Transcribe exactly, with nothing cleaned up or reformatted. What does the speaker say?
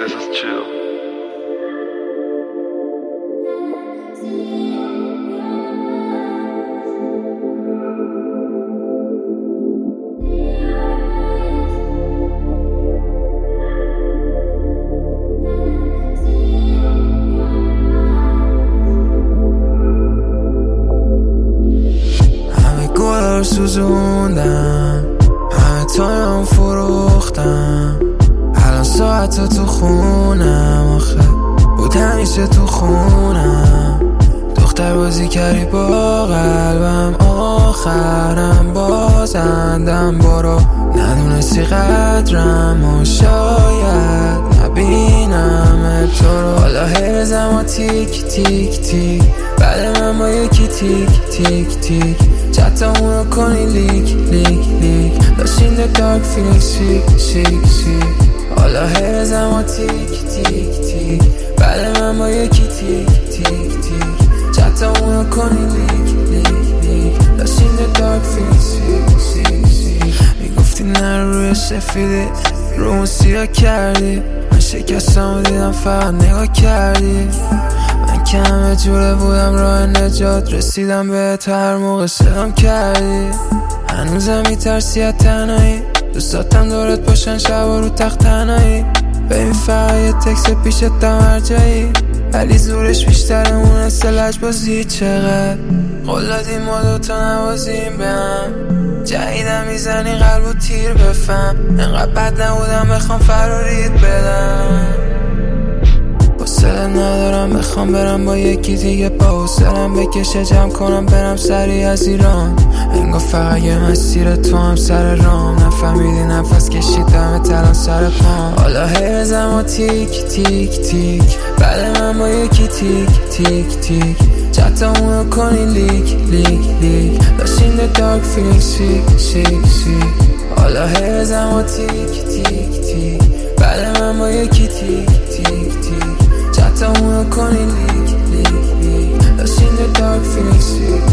This is chill. همه گل سوزوندم، همه تایم فروختم، الان ساعت تو خونم، آخه بود همیشه تو خونم. دختر بازی کردی با قلبم، آخرم بازندم. برو ندونستی قدرم و شاید نبینم تو رو. حالا هر زمان تیک تیک تیک، بعد من با یکی تیک تیک تیک، چطا اونو کنی لیک لیک لیک، داشتین در دارک فیلینگ سیک سیک سیک. حالا هر زمان تیک تیک تیک، بعد من با یکی تیک تیک تیک، چطا اونو کنی لیک لیک لیک، داشتین در دارک فیلینگ سیک سیک سیک. میگفتی نه روی سفیدی، رومو سیاه کردی، من شکستم دیدم فقط نگاه کردی. من که همه جوره بودم راه نجات، رسیدم به تو هر موقع صدام کردی. هنوزم میترسی از تنهایی، دوستاتم دورت باشن شب و رو تخت تنهایی. ببین فقط یه تکس پیشتم هر جایی، ولی زورش بیشتره اون است لجبازی. چقدر قول دادیم ما دوتا نوازیم به هم، جدیدم میزنی قلب و تیر بفهم. انقدر بد نبودم بخوام فراریت بدم، حوصله ندارم بخوام برم با یکی دیگه، با حوصلم بکشه جمع کنم برم سری از ایران. انگار فقط یه مسیر تو هم سر رام، نفهمیدی نفس کشیدم الان سر پام. حالا هر زمان تیک تیک تیک، بعد من با یکی تیک تیک تیک، چطا اونو کنی لیک لیک لیک، داشتین در دارک فیلینگ سیک سیک سیک. حالا هر زمان تیک تیک تیک، بعد من با یکی تیک تیک تیک، چطا اونو کنی لیک لیک لیک، داشتین در دارک فیلینگ سیک